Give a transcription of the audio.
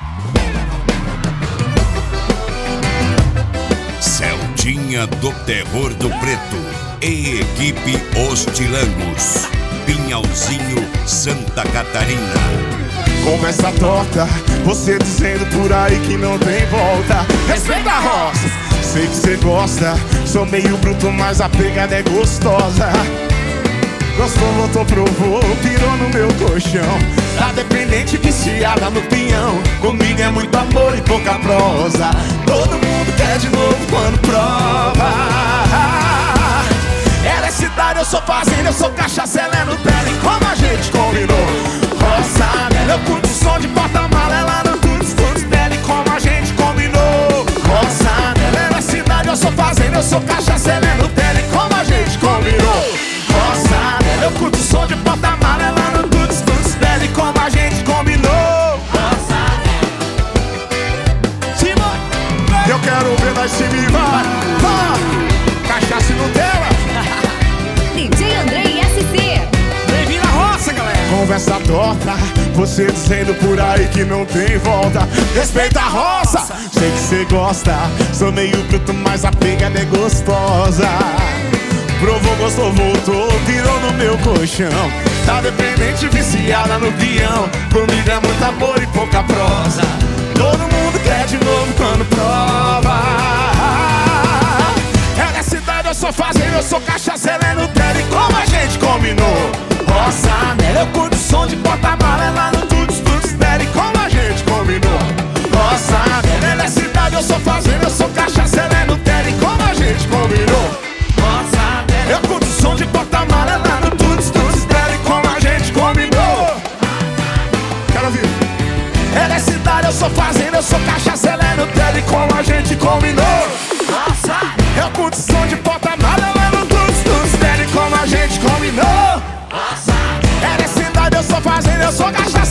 Celdinha do Terror do Preto e equipe Os Tilangos, Pinhalzinho, Santa Catarina. Conversa torta, você dizendo por aí que não tem volta. Respeita a roça, sei que cê gosta. Sou meio bruto, mas a pegada é gostosa. Gostou, voltou, provou, pirou no meu colchão. Tá dependente, viciada no pinhão. Comigo é muito amor e pouca prosa. Todo mundo quer de novo quando prova. Ela é cidade, eu sou fazenda, eu sou cachaça, ela é Nutella. E como a gente combinou, roça nela, eu curto o som de porta-mala, ela não curte os fundos dela. E como a gente combinou, roça nela, ela é cidade, eu sou fazenda, eu sou cachaça, ela é Nutella. E como a gente combinou, roça nela, eu curto o som de porta-mala, ela não curte os fundos dela. E como a gente combinou, roça nela. Simão, eu quero ver nós se vivar. Cachaça e Nutella. DJ André e SC. Bem-vindo à roça, galera. Conversa torta, você dizendo por aí que não tem volta. Respeita a roça, sei que cê gosta. Sou meio bruto, mas a pegada é gostosa. Provou, gostou, voltou, virou no meu colchão. Tá dependente, viciada no peão. Comigo é muito amor e pouca prosa. Todo mundo quer de novo quando prova. Ela é cidade, eu sou fazenda, eu sou cachaça, ela é Nutella. E como a gente combinou, roça nela, eu curto o som de porta-mala, ela não curte os frutos dela. E como a gente combinou, roça nela, ela é cidade, eu sou fazenda, eu sou cachaça, ela é Nutella. E como a gente combinou, roça nela, eu curto o som de porta-mala, ela não curte os frutos dela. E como a gente combinou, quero ouvir. Ela é cidade, eu sou fazenda, eu sou cachaça, ela é Nutella. E como a gente combinou, eu curto o som de porta-mala, ela não curte os frutos dela. E como a gente combinou, ela é cidade, eu sou fazenda, eu sou cachaça.